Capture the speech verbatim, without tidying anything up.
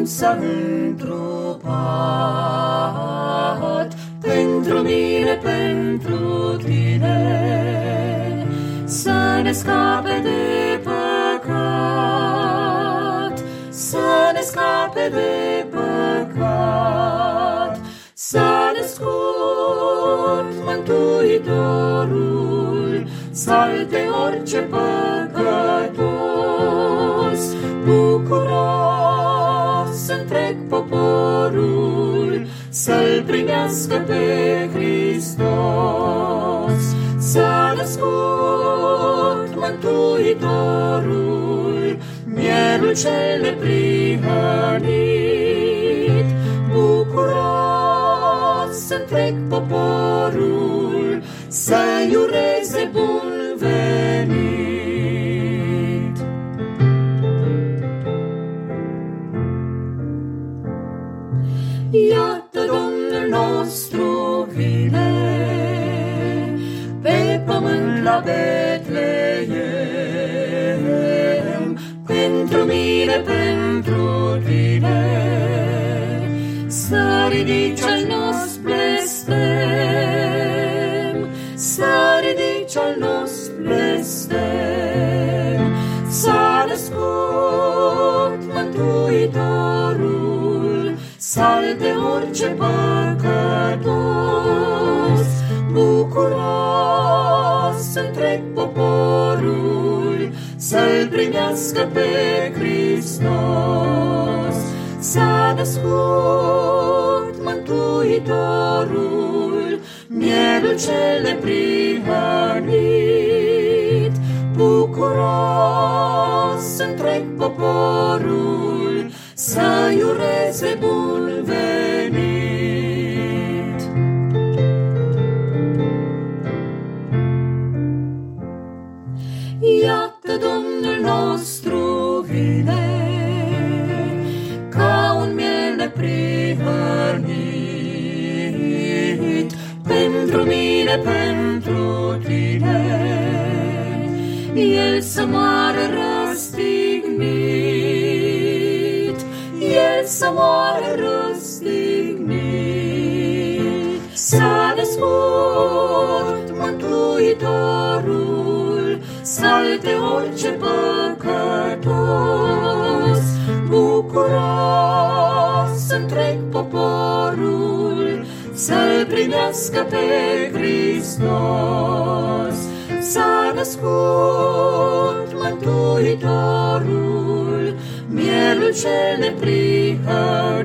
Domnul s-a întrupat pentru mine, pentru tine, să ne scape de păcat, să ne scape de păcat. S-a născut Mântuitorul, salte orice păcătos. Bucuros întreg poporul, să-L primească pe Hristos. S-a născut Mântuitorul, mielul cel neprihănit. Bucuros întreg poporul, să-i ureze bun venit. Iată Domnul nostru vine pe pământ la Betleem, pentru mine, pentru tine, să ridici al nostru blestem, să ridici al nostru blestem. S-a născut Mântuitorul, salte orice păcătos. Bucuros întreg poporul, să-L primească pe Hristos. S-a născut Mântuitorul, mielul cel neprihănit. Bucuros întreg poporul, să-i ureze bun venit. Iată Domnul nostru vine ca un miel neprihănit, pentru mine, pentru tine. El să moară răstignit, El să moară răstignit. S-a născut Mântuitorul, salte orice păcătos. Bucuros întreg poporul, să-L primească pe Hristos. S-a născut Mântuitorul, mielul cel neprihănit.